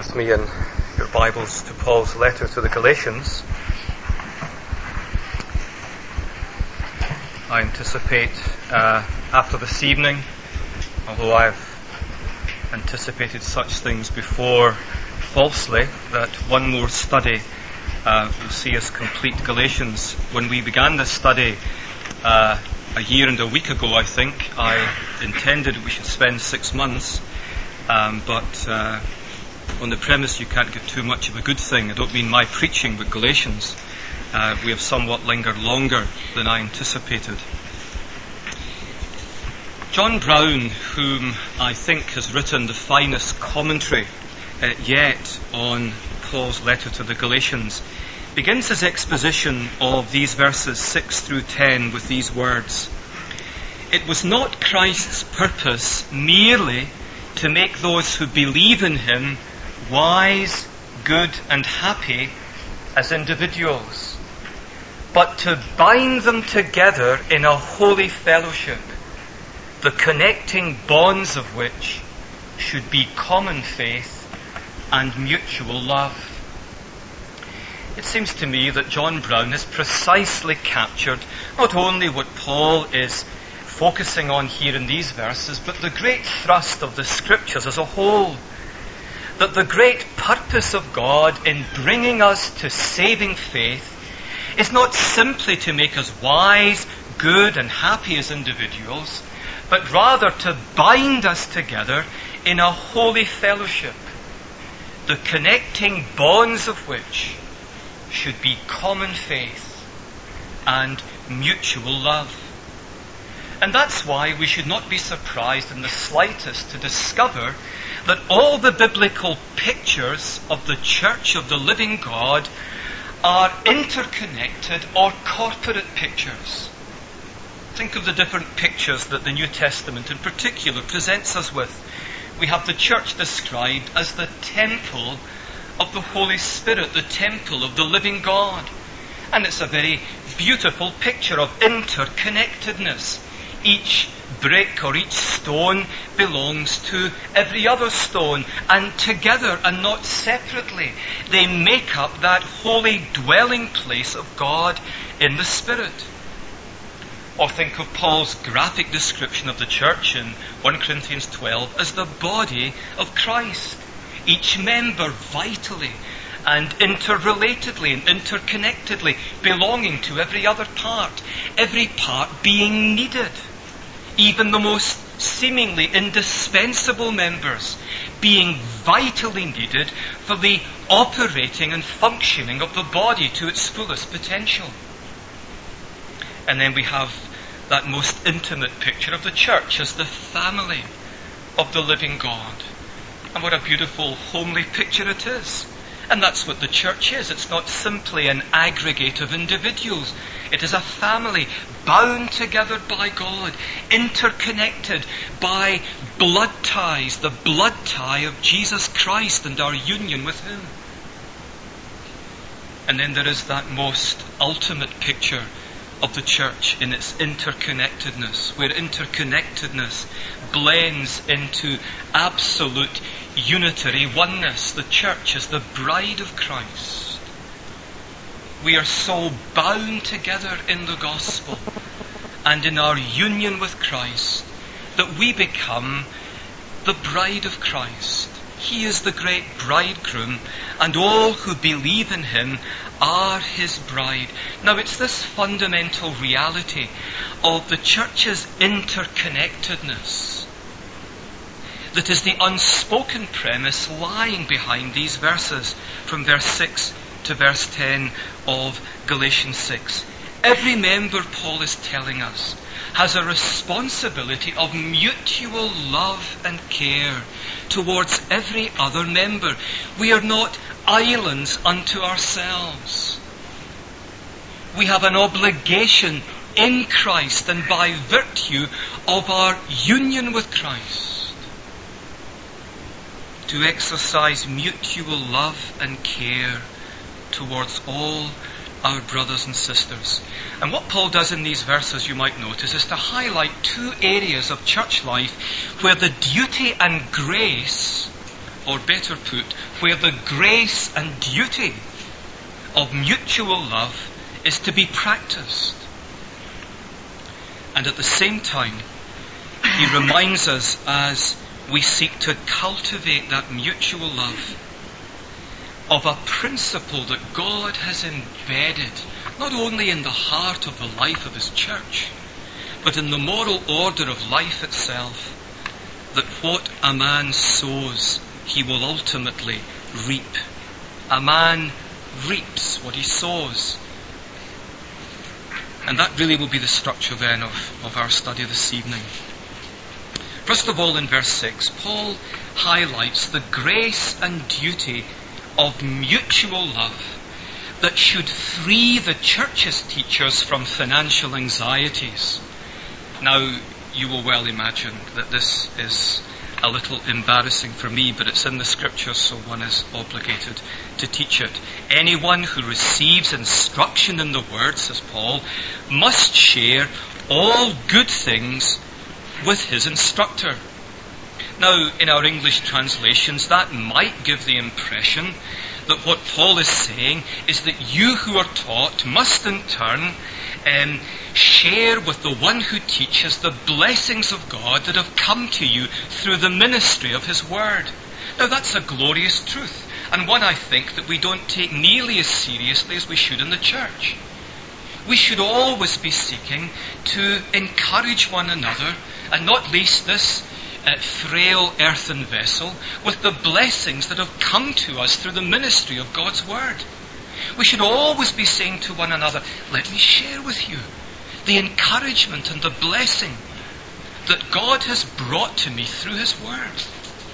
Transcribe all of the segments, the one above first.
with me in your Bibles to Paul's letter to the Galatians. I anticipate after this evening, although I've anticipated such things before falsely, that one more study will see us complete Galatians. When we began this study a year and a week ago, I think, I intended we should spend 6 months, but on the premise you can't get too much of a good thing. I don't mean my preaching, but Galatians. We have somewhat lingered longer than I anticipated. John Brown, whom I think has written the finest commentary yet on Paul's letter to the Galatians, begins his exposition of these verses 6 through 10 with these words: "It was not Christ's purpose merely to make those who believe in him wise, good and happy as individuals, but to bind them together in a holy fellowship, the connecting bonds of which should be common faith and mutual love." It seems to me that John Brown has precisely captured not only what Paul is focusing on here in these verses, but the great thrust of the Scriptures as a whole. That the great purpose of God in bringing us to saving faith is not simply to make us wise, good and happy as individuals, but rather to bind us together in a holy fellowship, the connecting bonds of which should be common faith and mutual love. And that's why we should not be surprised in the slightest to discover that all the biblical pictures of the church of the living God are interconnected or corporate pictures. Think of the different pictures that the New Testament in particular presents us with. We have the church described as the temple of the Holy Spirit, the temple of the living God. And it's a very beautiful picture of interconnectedness. Each brick or each stone belongs to every other stone, and together and not separately they make up that holy dwelling place of God in the Spirit. Or think of Paul's graphic description of the church in 1 Corinthians 12 as the body of Christ, each member vitally and interrelatedly and interconnectedly belonging to every other every part being needed. Even the most seemingly indispensable members being vitally needed for the operating and functioning of the body to its fullest potential. And then we have that most intimate picture of the church as the family of the living God. And what a beautiful, homely picture it is. And that's what the church is. It's not simply an aggregate of individuals. It is a family bound together by God, interconnected by blood ties, the blood tie of Jesus Christ and our union with him. And then there is that most ultimate picture of the church in its interconnectedness, where interconnectedness blends into absolute unitary oneness. The church is the bride of Christ. We are so bound together in the gospel and in our union with Christ that we become the bride of Christ. He is the great bridegroom, and all who believe in him are his bride. Now it's this fundamental reality of the church's interconnectedness that is the unspoken premise lying behind these verses from verse 6 to verse 10 of Galatians 6. Every member, Paul is telling us, has a responsibility of mutual love and care towards every other member. We are not islands unto ourselves. We have an obligation in Christ and by virtue of our union with Christ to exercise mutual love and care towards all our brothers and sisters. And what Paul does in these verses, you might notice, is to highlight two areas of church life where the duty and grace or better put, where the grace and duty of mutual love is to be practiced. And at the same time, he reminds us, as we seek to cultivate that mutual love, of a principle that God has embedded not only in the heart of the life of his church, but in the moral order of life itself, that what a man sows, he will ultimately reap. A man reaps what he sows. And that really will be the structure then of our study this evening. First of all, in verse 6, Paul highlights the grace and duty of mutual love that should free the church's teachers from financial anxieties. Now, you will well imagine that this is a little embarrassing for me, but it's in the scriptures, so one is obligated to teach it. Anyone who receives instruction in the word, says Paul, must share all good things with his instructor. Now, in our English translations, that might give the impression that what Paul is saying is that you who are taught must in turn share with the one who teaches the blessings of God that have come to you through the ministry of his word. Now, that's a glorious truth, and one I think that we don't take nearly as seriously as we should in the church. We should always be seeking to encourage one another, and not least this frail earthen vessel, with the blessings that have come to us through the ministry of God's word. We should always be saying to one another, let me share with you the encouragement and the blessing that God has brought to me through his word.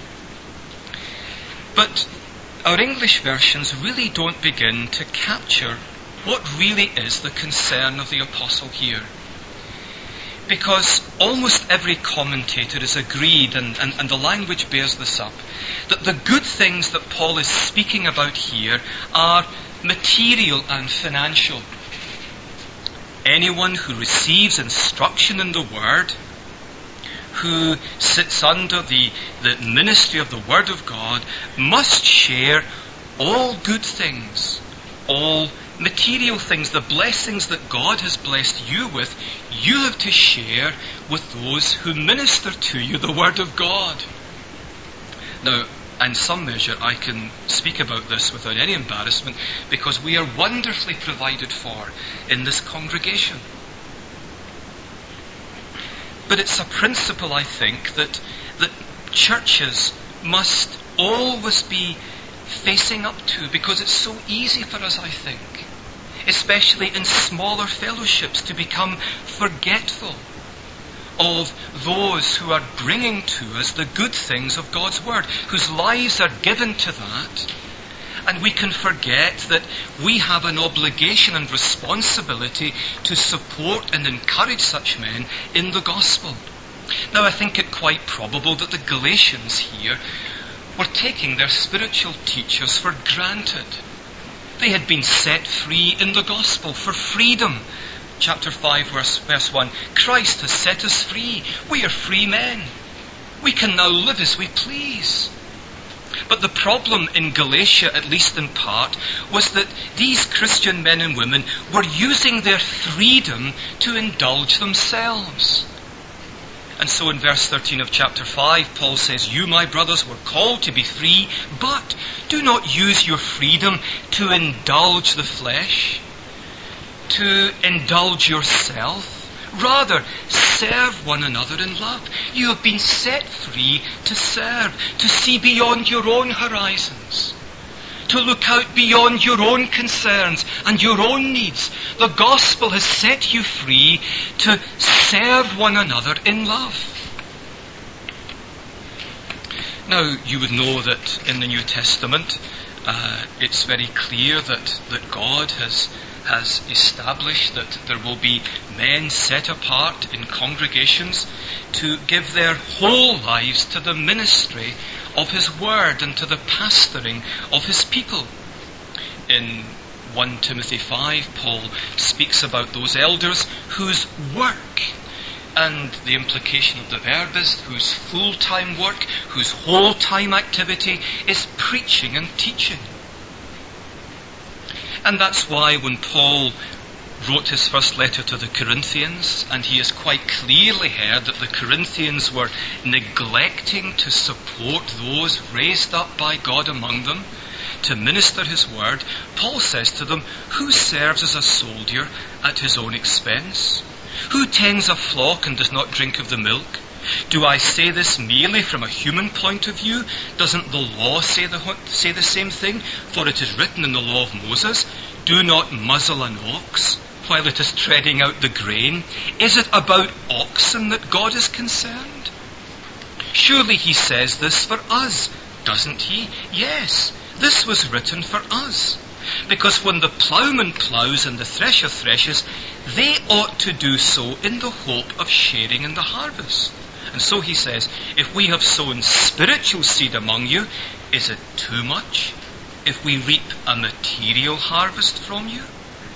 But our English versions really don't begin to capture what really is the concern of the apostle here. Because almost every commentator is agreed, and the language bears this up, that the good things that Paul is speaking about here are material and financial. Anyone who receives instruction in the word, who sits under the ministry of the word of God, must share all good things, all material things, the blessings that God has blessed you with, you have to share with those who minister to you the word of God. Now, in some measure, I can speak about this without any embarrassment, because we are wonderfully provided for in this congregation. But it's a principle, I think, that churches must always be facing up to, because it's so easy for us, I think, especially in smaller fellowships, to become forgetful of those who are bringing to us the good things of God's word, whose lives are given to that. And we can forget that we have an obligation and responsibility to support and encourage such men in the gospel. Now, I think it quite probable that the Galatians here were taking their spiritual teachers for granted. They had been set free in the gospel for freedom. Chapter 5, verse 1, Christ has set us free. We are free men. We can now live as we please. But the problem in Galatia, at least in part, was that these Christian men and women were using their freedom to indulge themselves. And so in verse 13 of chapter 5, Paul says, you, my brothers, were called to be free, but do not use your freedom to indulge the flesh, to indulge yourself. Rather, serve one another in love. You have been set free to serve, to see beyond your own horizons, to look out beyond your own concerns and your own needs. The gospel has set you free to serve one another in love. Now, you would know that in the New Testament, it's very clear that God has established that there will be men set apart in congregations to give their whole lives to the ministry of his word and to the pastoring of his people. In 1 Timothy 5, Paul speaks about those elders whose work And the implication of the verb is whose full-time work, whose whole-time activity is preaching and teaching. And that's why when Paul wrote his first letter to the Corinthians, and he has quite clearly heard that the Corinthians were neglecting to support those raised up by God among them to minister his word, Paul says to them, who serves as a soldier at his own expense? Who tends a flock and does not drink of the milk? Do I say this merely from a human point of view? Doesn't the law say the same thing? For it is written in the law of Moses, do not muzzle an ox while it is treading out the grain. Is it about oxen that God is concerned? Surely he says this for us, doesn't he? Yes, this was written for us. Because when the ploughman ploughs and the thresher threshes, they ought to do so in the hope of sharing in the harvest. And so he says, if we have sown spiritual seed among you, is it too much if we reap a material harvest from you?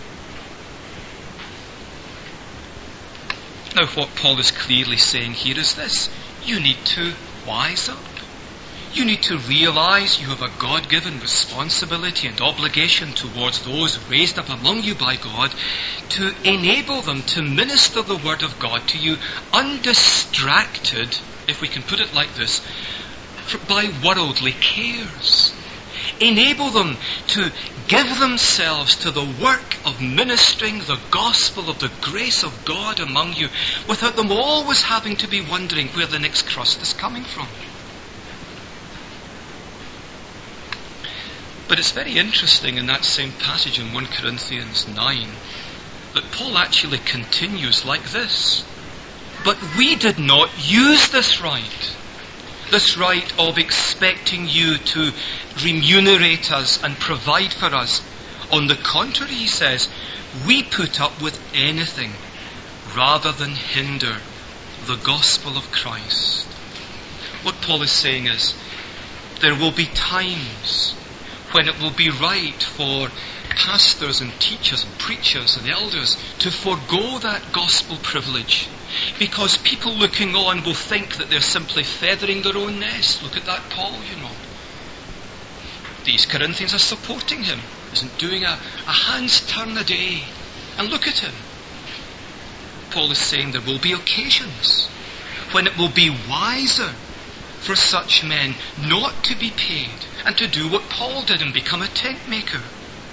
Now what Paul is clearly saying here is this: you need to wise up. You need to realize you have a God-given responsibility and obligation towards those raised up among you by God to enable them to minister the word of God to you undistracted, if we can put it like this, by worldly cares. Enable them to give themselves to the work of ministering the gospel of the grace of God among you without them always having to be wondering where the next crust is coming from. But it's very interesting in that same passage in 1 Corinthians 9 that Paul actually continues like this. But we did not use this right of expecting you to remunerate us and provide for us. On the contrary, he says, we put up with anything rather than hinder the gospel of Christ. What Paul is saying is, there will be times when it will be right for pastors and teachers and preachers and elders to forego that gospel privilege, because people looking on will think that they're simply feathering their own nest. Look at that Paul, These Corinthians are supporting him. Isn't doing a hand's turn a day. And look at him. Paul is saying there will be occasions when it will be wiser for such men not to be paid and to do what Paul did and become a tent maker.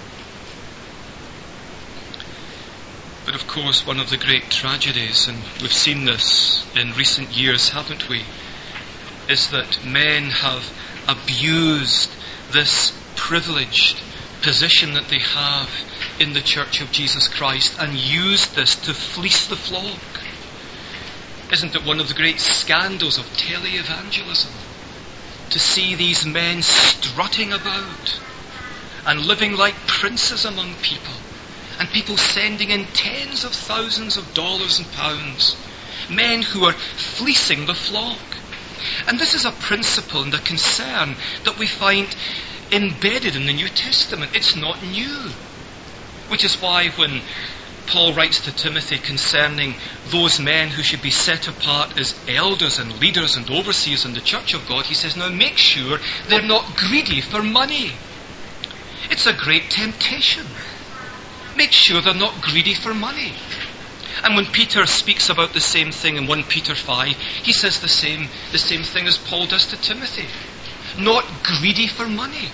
But of course, one of the great tragedies, and we've seen this in recent years, haven't we, is that men have abused this privileged position that they have in the Church of Jesus Christ and used this to fleece the flock. Isn't it one of the great scandals of televangelism to see these men strutting about and living like princes among people, and people sending in tens of thousands of dollars and pounds, men who are fleecing the flock? And this is a principle and a concern that we find embedded in the New Testament. It's not new. Which is why when Paul writes to Timothy concerning those men who should be set apart as elders and leaders and overseers in the church of God, he says, now make sure they're not greedy for money. It's a great temptation. Make sure they're not greedy for money. And when Peter speaks about the same thing in 1 Peter 5, he says the same thing as Paul does to Timothy. Not greedy for money.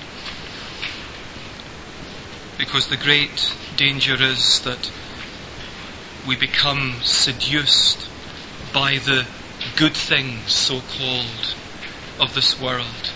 Because the great danger is that we become seduced by the good things, so-called, of this world.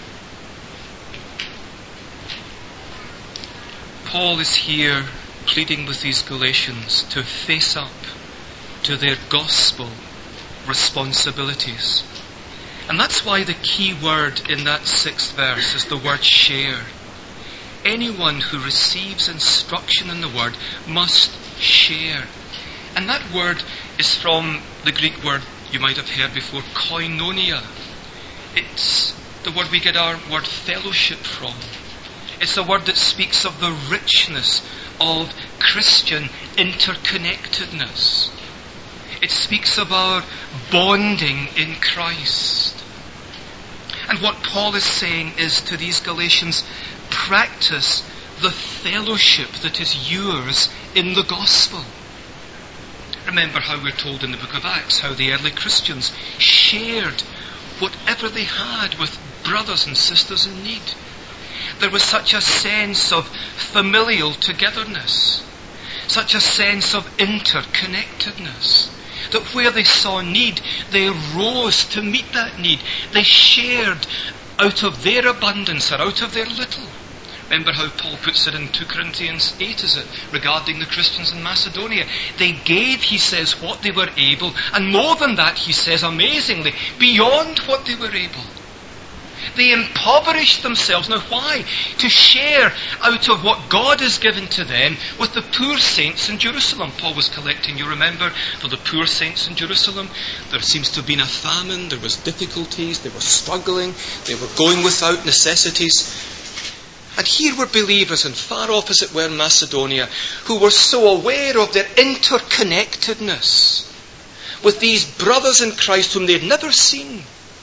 Paul is here pleading with these Galatians to face up to their gospel responsibilities. And that's why the key word in that 6th verse is the word share. Anyone who receives instruction in the word must share. And that word is from the Greek word you might have heard before, koinonia. It's the word we get our word fellowship from. It's a word that speaks of the richness of Christian interconnectedness. It speaks of our bonding in Christ. And what Paul is saying is to these Galatians, practice the fellowship that is yours in the gospel. Remember how we're told in the book of Acts how the early Christians shared whatever they had with brothers and sisters in need. There was such a sense of familial togetherness, such a sense of interconnectedness, that where they saw need, they rose to meet that need. They shared out of their abundance or out of their little. Remember how Paul puts it in 2 Corinthians 8, is it, regarding the Christians in Macedonia. They gave, he says, what they were able, and more than that, he says, amazingly, beyond what they were able. They impoverished themselves. Now why? To share out of what God has given to them with the poor saints in Jerusalem. Paul was collecting, you remember, for the poor saints in Jerusalem. There seems to have been a famine, there was difficulties, they were struggling, they were going without necessities. And here were believers in far off, as it were, Macedonia, who were so aware of their interconnectedness with these brothers in Christ whom they had never seen,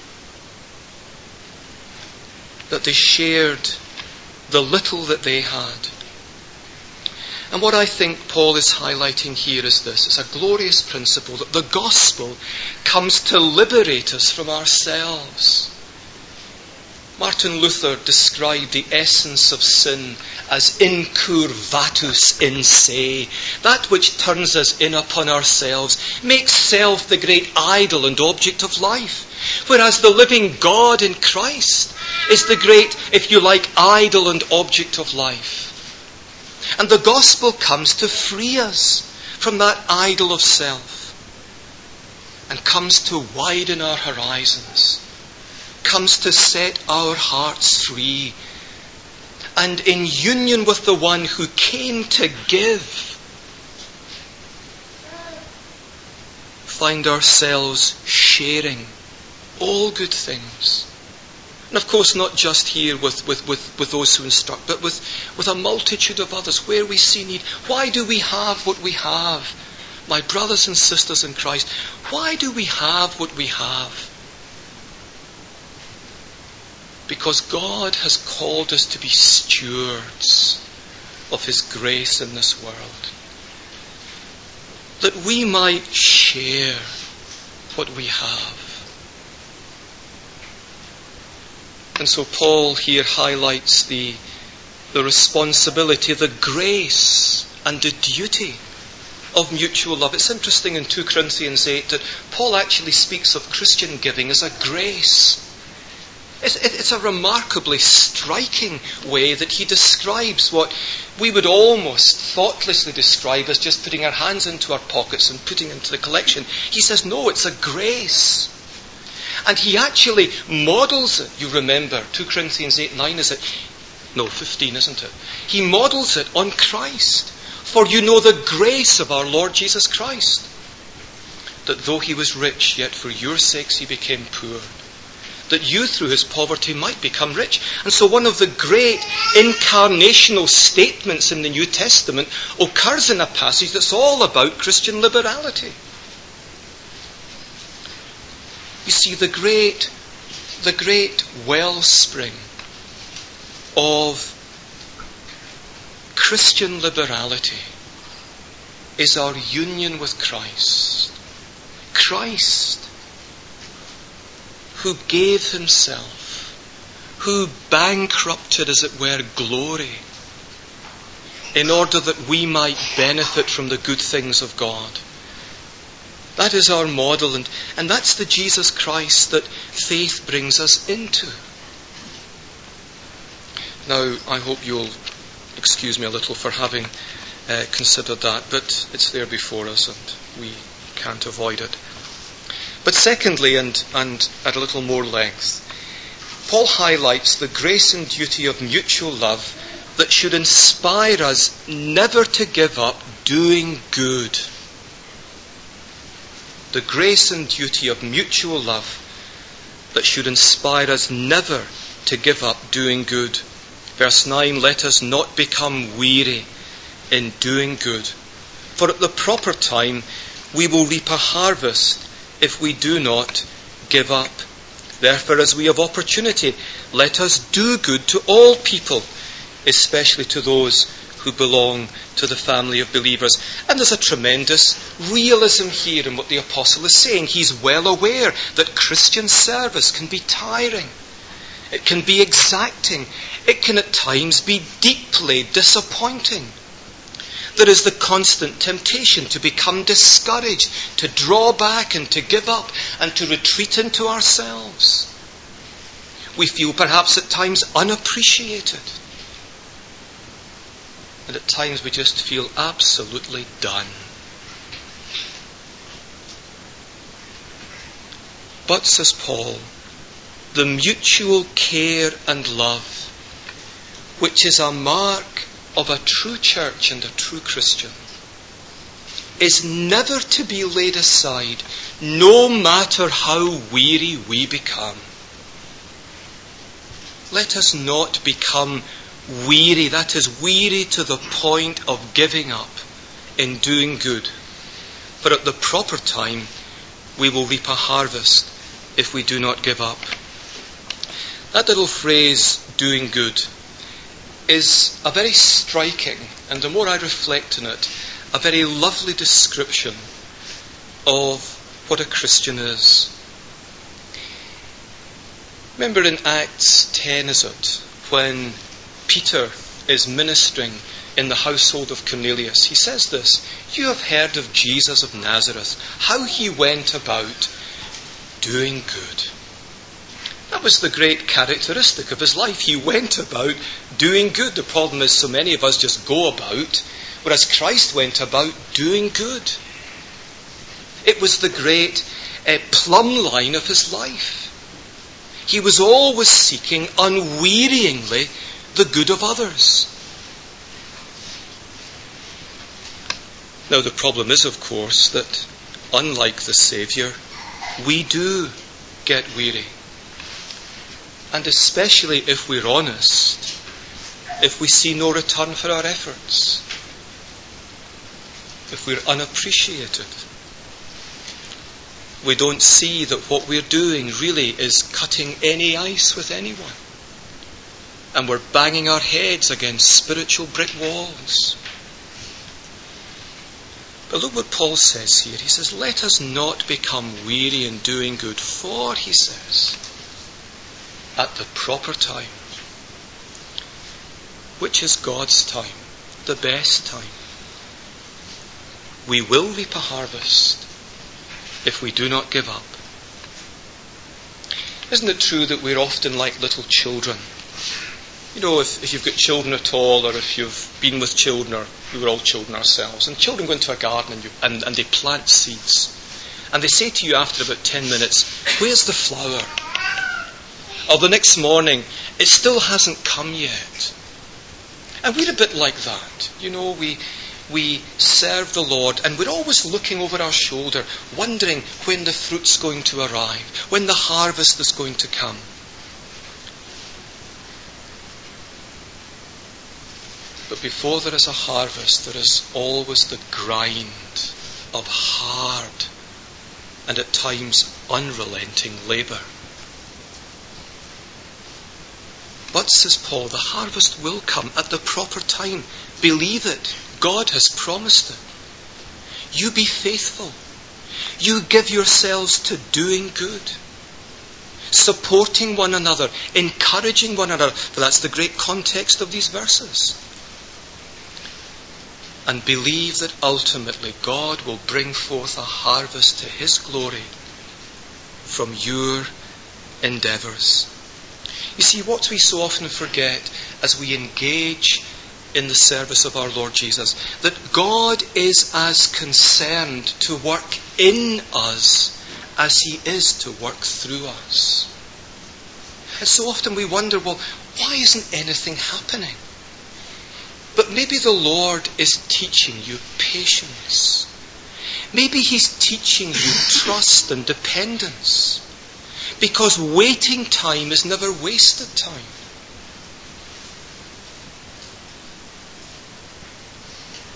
that they shared the little that they had. And what I think Paul is highlighting here is this. It's a glorious principle that the gospel comes to liberate us from ourselves. Martin Luther described the essence of sin as incurvatus in se, that which turns us in upon ourselves, makes self the great idol and object of life, whereas the living God in Christ is the great, if you like, idol and object of life. And the gospel comes to free us from that idol of self, and comes to widen our horizons, comes to set our hearts free, and in union with the one who came to give, find ourselves sharing all good things. And of course not just here with those who instruct, but with a multitude of others where we see need. Why do we have what we have? My brothers and sisters in Christ, why do we have what we have? Because God has called us to be stewards of His grace in this world, that we might share what we have. And so Paul here highlights the responsibility, the grace and the duty of mutual love. It's interesting in 2 Corinthians 8 that Paul actually speaks of Christian giving as a grace. It's a remarkably striking way that he describes what we would almost thoughtlessly describe as just putting our hands into our pockets and putting into the collection. He says, no, it's a grace. And he actually models it. You remember, 2 Corinthians 8:9, is it? No, 15, isn't it? He models it on Christ. For you know the grace of our Lord Jesus Christ, that though he was rich, yet for your sakes he became poor, that you through his poverty might become rich. And so one of the great incarnational statements in the New Testament occurs in a passage that's all about Christian liberality. You see, the great wellspring of Christian liberality is our union with Christ. Christ, who gave himself, who bankrupted, as it were, glory, in order that we might benefit from the good things of God. That is our model, and that's the Jesus Christ that faith brings us into. Now, I hope you'll excuse me a little for having considered that, but it's there before us and we can't avoid it. But secondly, and at a little more length, Paul highlights the grace and duty of mutual love that should inspire us never to give up doing good. The grace and duty of mutual love that should inspire us never to give up doing good. Verse 9, let us not become weary in doing good, for at the proper time we will reap a harvest if we do not give up. Therefore, as we have opportunity, let us do good to all people, especially to those who belong to the family of believers. And there's a tremendous realism here in what the apostle is saying. He's well aware that Christian service can be tiring. It can be exacting. It can at times be deeply disappointing. There is the constant temptation to become discouraged, to draw back and to give up and to retreat into ourselves. We feel perhaps at times unappreciated. And at times we just feel absolutely done. But, says Paul, the mutual care and love, which is a mark of a true church and a true Christian, is never to be laid aside, no matter how weary we become. Let us not become weary, that is, weary to the point of giving up in doing good. For at the proper time, we will reap a harvest if we do not give up. That little phrase, doing good, is a very striking, and the more I reflect on it, a very lovely description of what a Christian is. Remember in Acts 10, is it, when Peter is ministering in the household of Cornelius, he says this: "You have heard of Jesus of Nazareth, how he went about doing good." That was the great characteristic of his life. He went about doing good. The problem is so many of us just go about, whereas Christ went about doing good. It was the great plumb line of his life. He was always seeking unwearyingly the good of others. Now the problem is, of course, that unlike the Saviour, we do get weary. And especially if we're honest, if we see no return for our efforts, if we're unappreciated, we don't see that what we're doing really is cutting any ice with anyone, and we're banging our heads against spiritual brick walls. But look what Paul says here. He says, let us not become weary in doing good, for, he says, at the proper time, which is God's time, the best time, we will reap a harvest if we do not give up. Isn't it true that we're often like little children? You know, if you've got children at all, or if you've been with children, or we were all children ourselves, and children go into a garden and they plant seeds, and they say to you after about 10 minutes, "Where's the flower?" Or the next morning, "It still hasn't come yet." And we're a bit like that. You know, we serve the Lord, and we're always looking over our shoulder, wondering when the fruit's going to arrive, when the harvest is going to come. But before there is a harvest, there is always the grind of hard and at times unrelenting labour. But, says Paul, the harvest will come at the proper time. Believe it. God has promised it. You be faithful. You give yourselves to doing good, supporting one another, encouraging one another. For that's the great context of these verses. And believe that ultimately God will bring forth a harvest to his glory from your endeavours. You see, what we so often forget as we engage in the service of our Lord Jesus, that God is as concerned to work in us as he is to work through us. And so often we wonder, well, why isn't anything happening? But maybe the Lord is teaching you patience. Maybe he's teaching you trust and dependence. Because waiting time is never wasted time.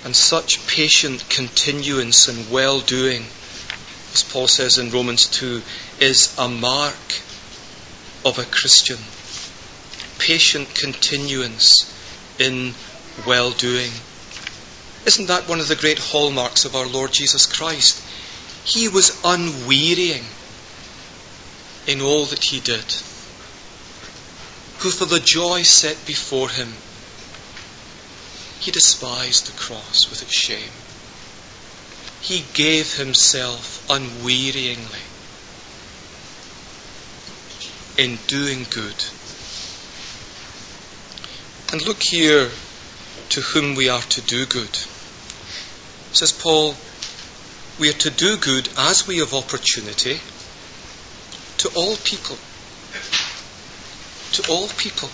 And such patient continuance in well-doing, as Paul says in Romans 2, is a mark of a Christian. Patient continuance in well-doing. Isn't that one of the great hallmarks of our Lord Jesus Christ? He was unwearying in all that he did, who for the joy set before him, he despised the cross with its shame. He gave himself unwearyingly in doing good. And look here to whom we are to do good. Says Paul, we are to do good as we have opportunity to all people. To all people.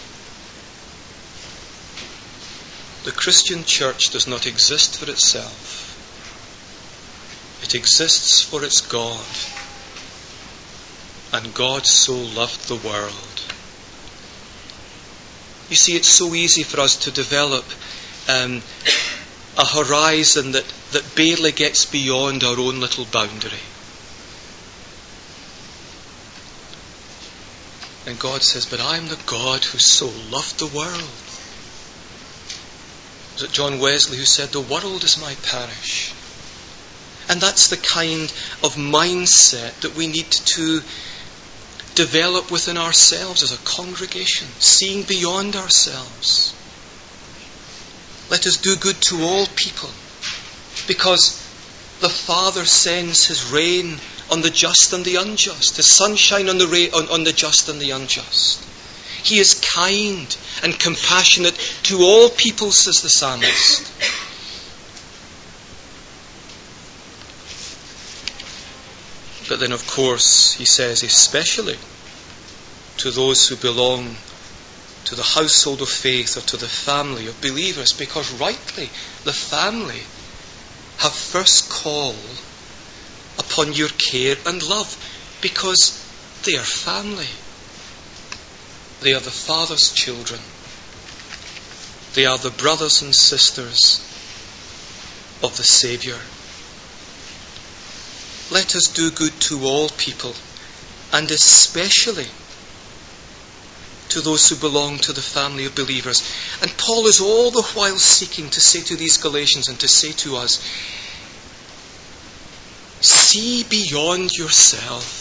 The Christian church does not exist for itself. It exists for its God. And God so loved the world. You see, it's so easy for us to develop a horizon that barely gets beyond our own little boundary. And God says, but I am the God who so loved the world. Was it John Wesley who said, the world is my parish? And that's the kind of mindset that we need to develop within ourselves as a congregation, seeing beyond ourselves. Let us do good to all people, because the Father sends his rain on the just and the unjust, his sunshine on the just and the unjust. He is kind and compassionate to all people, says the psalmist. But then, of course, he says, especially to those who belong to the household of faith or to the family of believers, because rightly the family have first call upon your care and love, because they are family. They are the Father's children. They are the brothers and sisters of the Saviour. Let us do good to all people, and especially to those who belong to the family of believers. And Paul is all the while seeking to say to these Galatians and to say to us, see beyond yourself.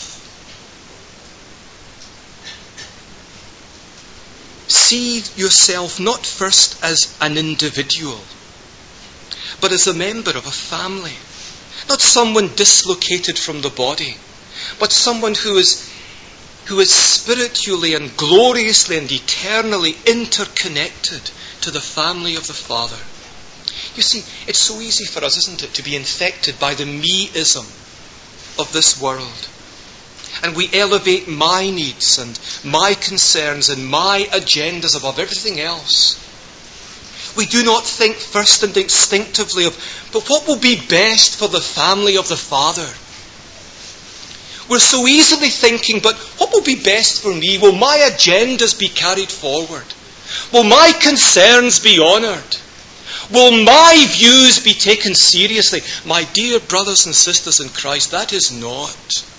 See yourself not first as an individual, but as a member of a family. Not someone dislocated from the body, but someone who is spiritually and gloriously and eternally interconnected to the family of the Father. You see, it's so easy for us, isn't it, to be infected by the me-ism of this world. And we elevate my needs and my concerns and my agendas above everything else. We do not think first and instinctively of, but what will be best for the family of the Father? We're so easily thinking, but what will be best for me? Will my agendas be carried forward? Will my concerns be honoured? Will my views be taken seriously? My dear brothers and sisters in Christ, that is not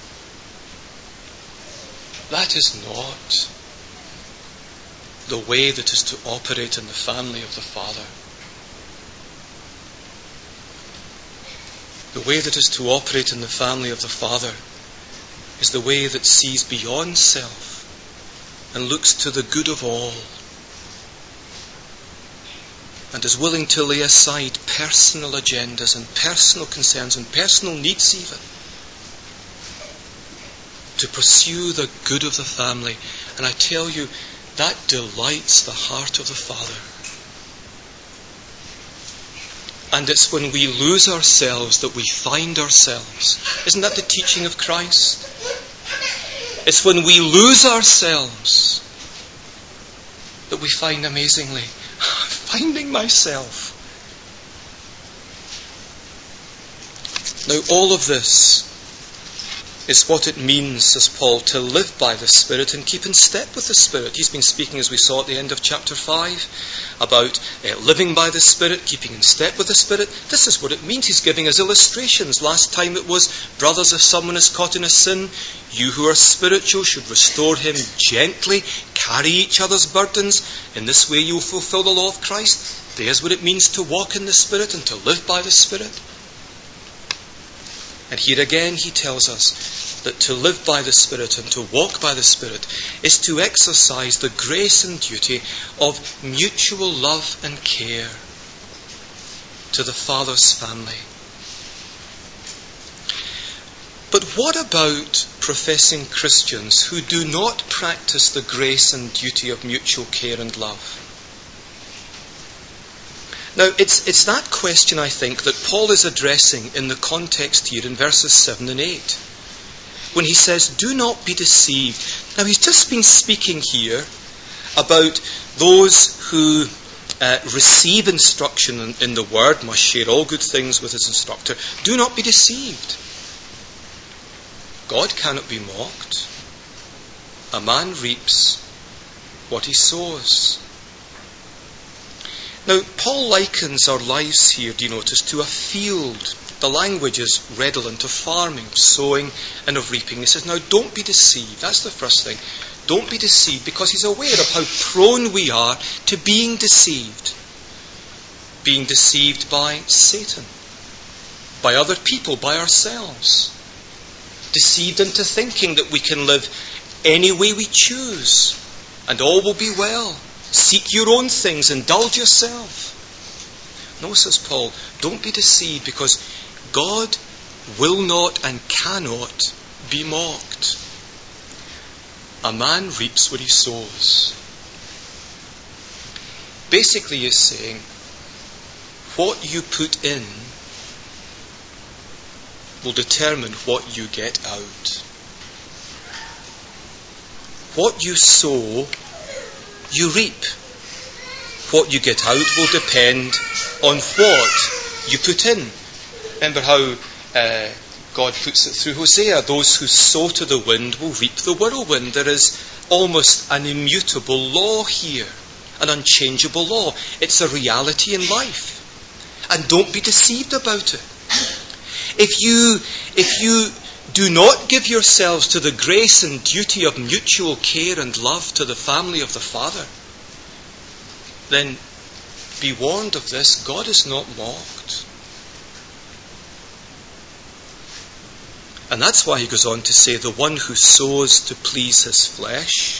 the way that is to operate in the family of the Father. The way that is to operate in the family of the Father is the way that sees beyond self and looks to the good of all, and is willing to lay aside personal agendas and personal concerns and personal needs even, to pursue the good of the family. And I tell you, that delights the heart of the Father. And it's when we lose ourselves that we find ourselves. Isn't that the teaching of Christ? It's when we lose ourselves that we find, amazingly, finding myself. Now, all of this It's what it means, says Paul, to live by the Spirit and keep in step with the Spirit. He's been speaking, as we saw at the end of chapter 5, about living by the Spirit, keeping in step with the Spirit. This is what it means. He's giving us illustrations. Last time it was, brothers, if someone is caught in a sin, you who are spiritual should restore him gently, carry each other's burdens. In this way you will fulfill the law of Christ. There's what it means to walk in the Spirit and to live by the Spirit. And here again he tells us that to live by the Spirit and to walk by the Spirit is to exercise the grace and duty of mutual love and care to the Father's family. But what about professing Christians who do not practice the grace and duty of mutual care and love? Now, it's that question, I think, that Paul is addressing in the context here in verses 7 and 8. When he says, do not be deceived. Now, he's just been speaking here about those who receive instruction in the Word, must share all good things with his instructor. Do not be deceived. God cannot be mocked. A man reaps what he sows. Now, Paul likens our lives here, do you notice, to a field. The language is redolent of farming, of sowing and of reaping. He says, now don't be deceived. That's the first thing. Don't be deceived, because he's aware of how prone we are to being deceived. Being deceived by Satan, by other people, by ourselves. Deceived into thinking that we can live any way we choose and all will be well. Seek your own things, indulge yourself. No, says Paul, don't be deceived, because God will not and cannot be mocked. A man reaps what he sows. Basically, he's saying, what you put in will determine what you get out. What you sow, you reap. What you get out will depend on what you put in. Remember how God puts it through Hosea, those who sow to the wind will reap the whirlwind. There is almost an immutable law here, an unchangeable law. It's a reality in life. And don't be deceived about it. If you do not give yourselves to the grace and duty of mutual care and love to the family of the Father, then be warned of this, God is not mocked. And that's why he goes on to say, the one who sows to please his flesh,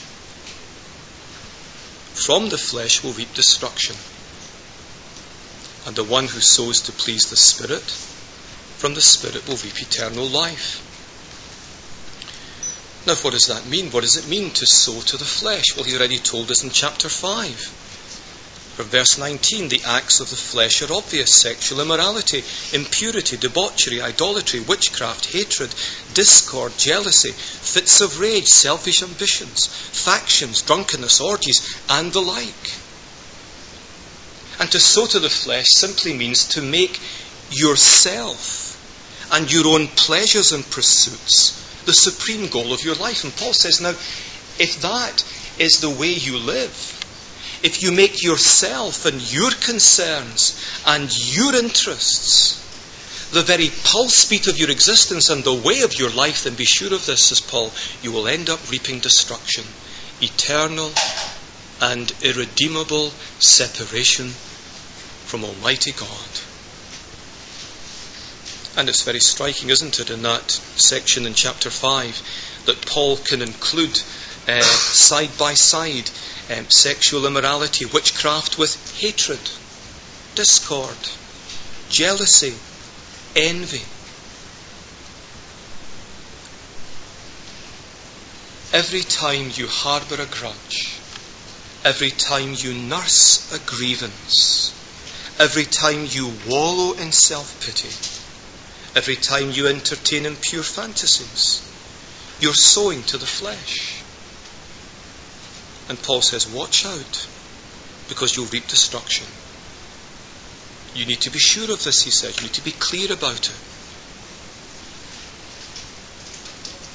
from the flesh will reap destruction. And the one who sows to please the Spirit, from the Spirit will reap eternal life. Now, what does that mean? What does it mean to sow to the flesh? Well, he already told us in chapter 5. From verse 19, the acts of the flesh are obvious: sexual immorality, impurity, debauchery, idolatry, witchcraft, hatred, discord, jealousy, fits of rage, selfish ambitions, factions, drunkenness, orgies, and the like. And to sow to the flesh simply means to make yourself and your own pleasures and pursuits the supreme goal of your life. And Paul says, now, if that is the way you live, if you make yourself and your concerns and your interests the very pulse beat of your existence and the way of your life, then be sure of this, says Paul, you will end up reaping destruction, eternal and irredeemable separation from Almighty God. And it's very striking, isn't it, in that section in chapter 5, that Paul can include side by side sexual immorality, witchcraft with hatred, discord, jealousy, envy. Every time you harbour a grudge, every time you nurse a grievance, every time you wallow in self-pity, every time you entertain impure fantasies, you're sowing to the flesh. And Paul says, watch out, because you'll reap destruction. You need to be sure of this, he says. You need to be clear about it.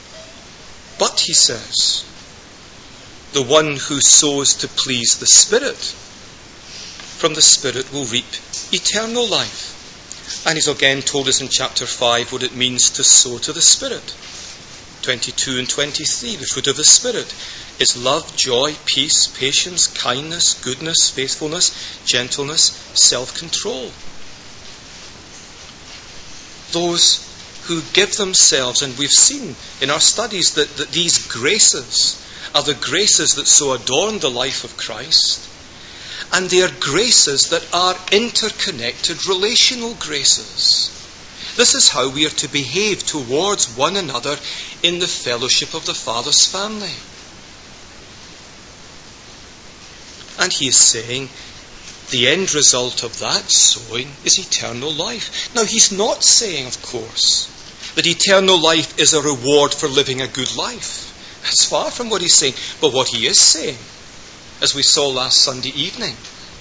But, he says, the one who sows to please the Spirit, from the Spirit will reap eternal life. And he's again told us in chapter 5 what it means to sow to the Spirit. 22 and 23, the fruit of the Spirit is love, joy, peace, patience, kindness, goodness, faithfulness, gentleness, self-control. Those who give themselves, and we've seen in our studies that these graces are the graces that so adorn the life of Christ, and they are graces that are interconnected, relational graces. This is how we are to behave towards one another in the fellowship of the Father's family. And he is saying the end result of that sowing is eternal life. Now, he's not saying, of course, that eternal life is a reward for living a good life. That's far from what he's saying. But what he is saying, as we saw last Sunday evening,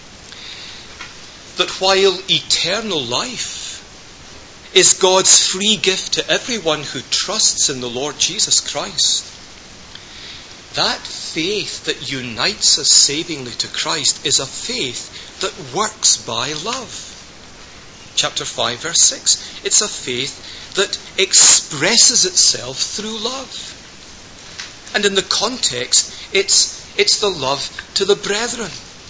that while eternal life is God's free gift to everyone who trusts in the Lord Jesus Christ, that faith that unites us savingly to Christ is a faith that works by love. Chapter 5, verse 6. It's a faith that expresses itself through love. And in the context, it's the love to the brethren.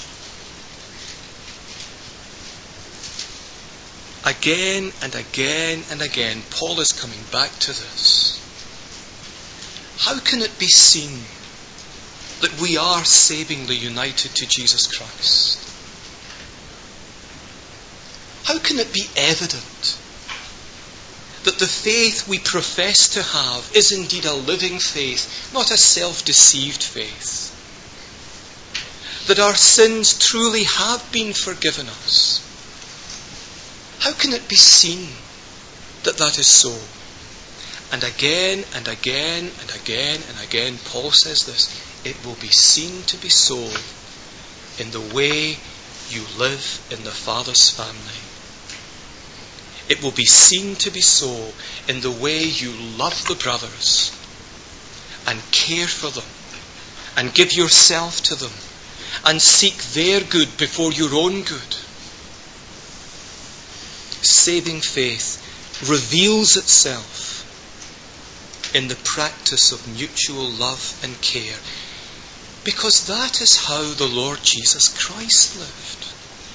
Again and again and again, Paul is coming back to this. How can it be seen that we are savingly united to Jesus Christ? How can it be evident that the faith we profess to have is indeed a living faith, not a self-deceived faith? That our sins truly have been forgiven us? How can it be seen that that is so? And again and again and again and again, Paul says this: it will be seen to be so in the way you live in the Father's family. It will be seen to be so in the way you love the brothers and care for them and give yourself to them and seek their good before your own good. Saving faith reveals itself in the practice of mutual love and care, because that is how the Lord Jesus Christ lived.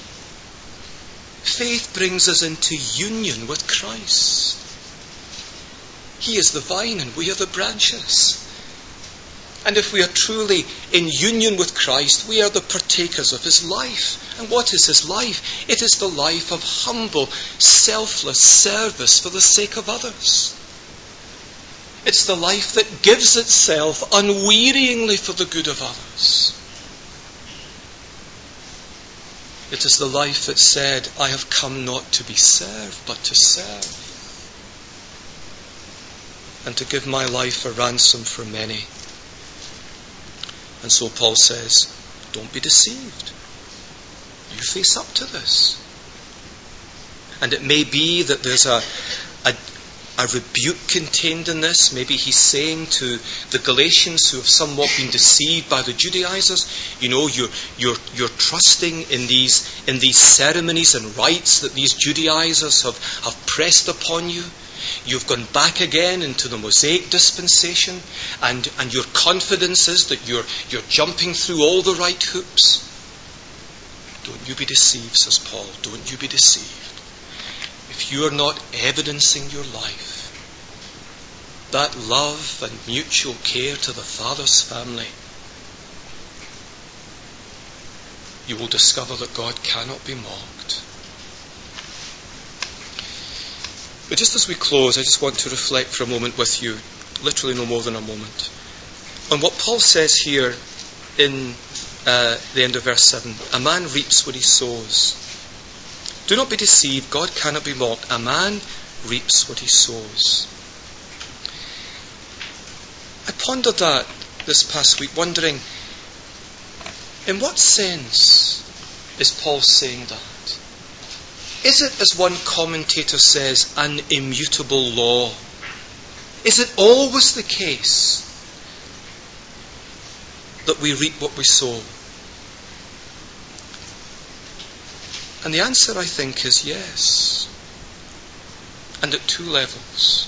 Faith brings us into union with Christ. He is the vine and we are the branches. And if we are truly in union with Christ, we are the partakers of his life. And what is his life? It is the life of humble, selfless service for the sake of others. It's the life that gives itself unwearyingly for the good of others. It is the life that said, I have come not to be served, but to serve, and to give my life a ransom for many. And so Paul says, don't be deceived. You face up to this. And it may be that there's a rebuke contained in this. Maybe he's saying to the Galatians who have somewhat been deceived by the Judaizers, you know, you're trusting in these ceremonies and rites that these Judaizers have pressed upon you. You've gone back again into the Mosaic dispensation, and your confidence is that you're jumping through all the right hoops. Don't you be deceived, says Paul. Don't you be deceived. If you are not evidencing your life, that love and mutual care to the Father's family, you will discover that God cannot be mocked. But just as we close, I just want to reflect for a moment with you, literally no more than a moment, on what Paul says here in the end of verse 7. A man reaps what he sows. Do not be deceived, God cannot be mocked. A man reaps what he sows. I pondered that this past week, wondering, in what sense is Paul saying that? Is it, as one commentator says, an immutable law? Is it always the case that we reap what we sow? And the answer, I think, is yes. And at two levels.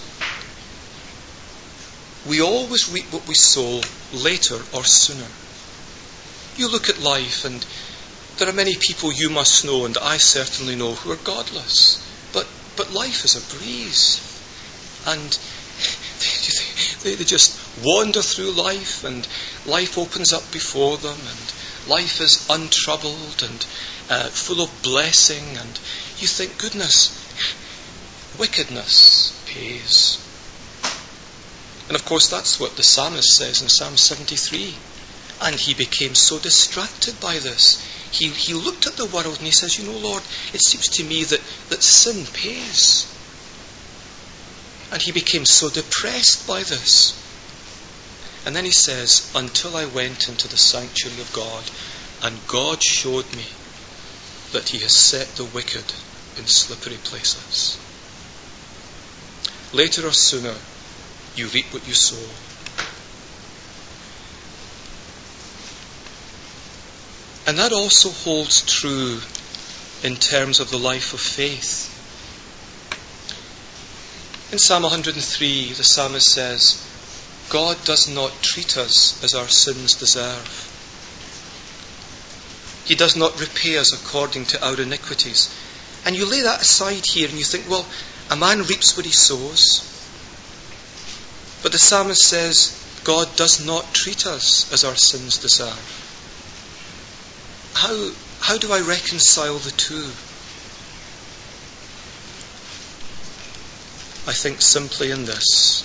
We always reap what we sow, later or sooner. You look at life, and there are many people you must know, and I certainly know, who are godless. But life is a breeze. And they just wander through life, and life opens up before them, and life is untroubled and full of blessing, and you think, goodness, wickedness pays. And of course that's what the psalmist says in Psalm 73. And he became so distracted by this. He looked at the world and he says, you know, Lord, it seems to me that sin pays. And he became so depressed by this. And then he says, until I went into the sanctuary of God, and God showed me that he has set the wicked in slippery places. Later or sooner, you reap what you sow. And that also holds true in terms of the life of faith. In Psalm 103, the psalmist says, God does not treat us as our sins deserve. He does not repay us according to our iniquities. And you lay that aside here and you think, well, a man reaps what he sows. But the psalmist says, God does not treat us as our sins deserve. How do I reconcile the two? I think simply in this.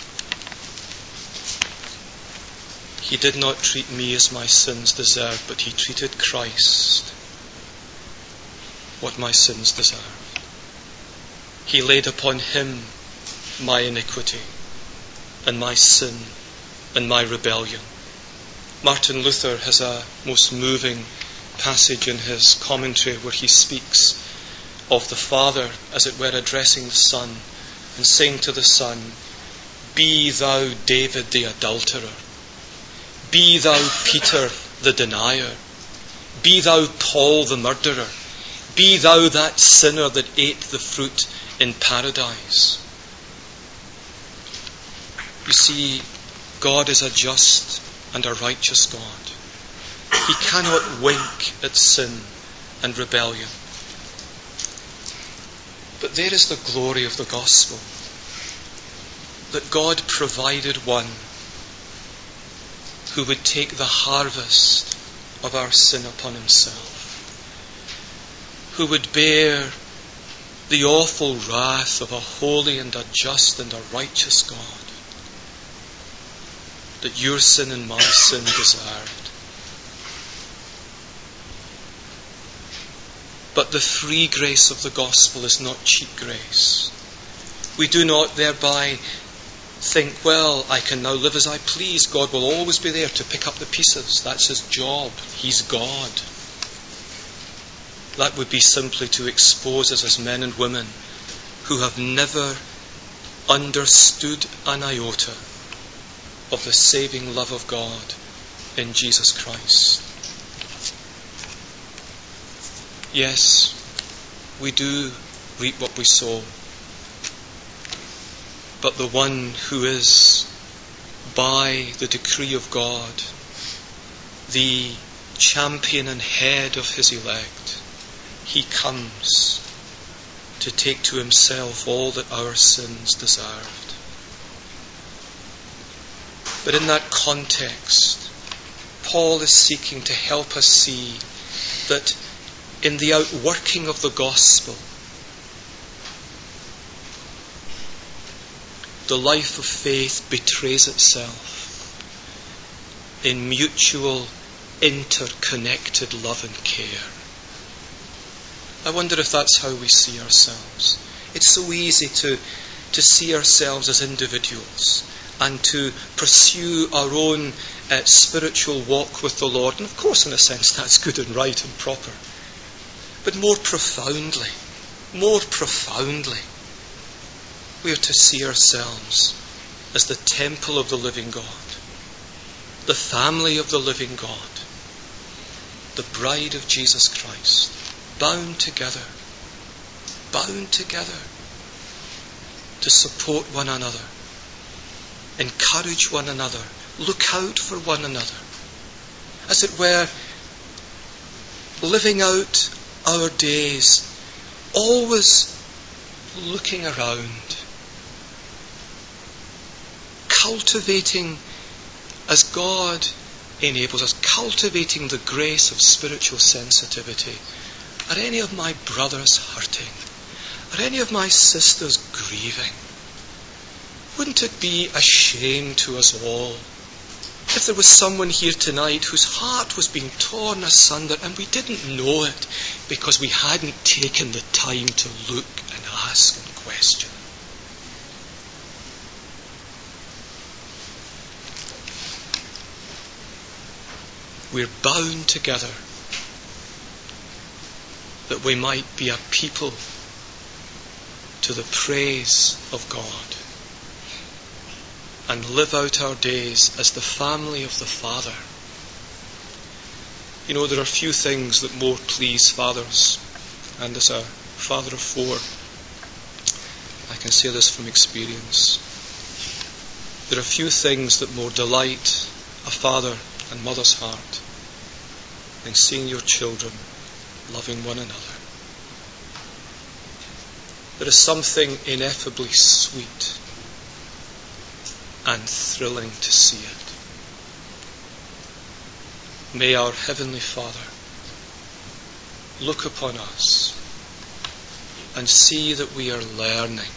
He did not treat me as my sins deserve, but he treated Christ what my sins deserve. He laid upon him my iniquity and my sin and my rebellion. Martin Luther has a most moving passage in his commentary where he speaks of the Father, as it were, addressing the Son and saying to the Son, be thou David the adulterer, be thou Peter the denier, be thou Paul the murderer, be thou that sinner that ate the fruit in paradise. You see, God is a just and a righteous God. He cannot wink at sin and rebellion. But there is the glory of the gospel, that God provided one who would take the harvest of our sin upon himself, who would bear the awful wrath of a holy and a just and a righteous God that your sin and my sin deserved. But the free grace of the gospel is not cheap grace. We do not thereby think, well, I can now live as I please. God will always be there to pick up the pieces. That's his job. He's God. That would be simply to expose us as men and women who have never understood an iota of the saving love of God in Jesus Christ. Yes, we do reap what we sow. But the one who is, by the decree of God, the champion and head of his elect, he comes to take to himself all that our sins deserved. But in that context, Paul is seeking to help us see that in the outworking of the gospel, the life of faith betrays itself in mutual, interconnected love and care. I wonder if that's how we see ourselves. It's so easy to see ourselves as individuals and to pursue our own spiritual walk with the Lord. And of course, in a sense, that's good and right and proper. But more profoundly, we are to see ourselves as the temple of the living God. the family of the living God, the bride of Jesus Christ, bound together to support one another, encourage one another, look out for one another, as it were, living out our days, always looking around, cultivating as God enables us, cultivating the grace of spiritual sensitivity. Are any of my brothers hurting? Are any of my sisters grieving? Wouldn't it be a shame to us all if there was someone here tonight whose heart was being torn asunder and we didn't know it because we hadn't taken the time to look and ask and question? We're bound together that we might be a people to the praise of God and live out our days as the family of the Father. You know, there are few things that more please fathers, and as a father of 4, I can say this from experience. There are few things that more delight a father and mother's heart than seeing your children loving one another. There is something ineffably sweet and thrilling to see it. May our Heavenly Father look upon us and see that we are learning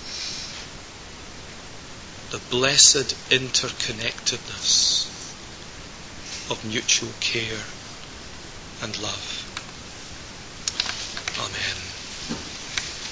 the blessed interconnectedness of mutual care and love. Amen.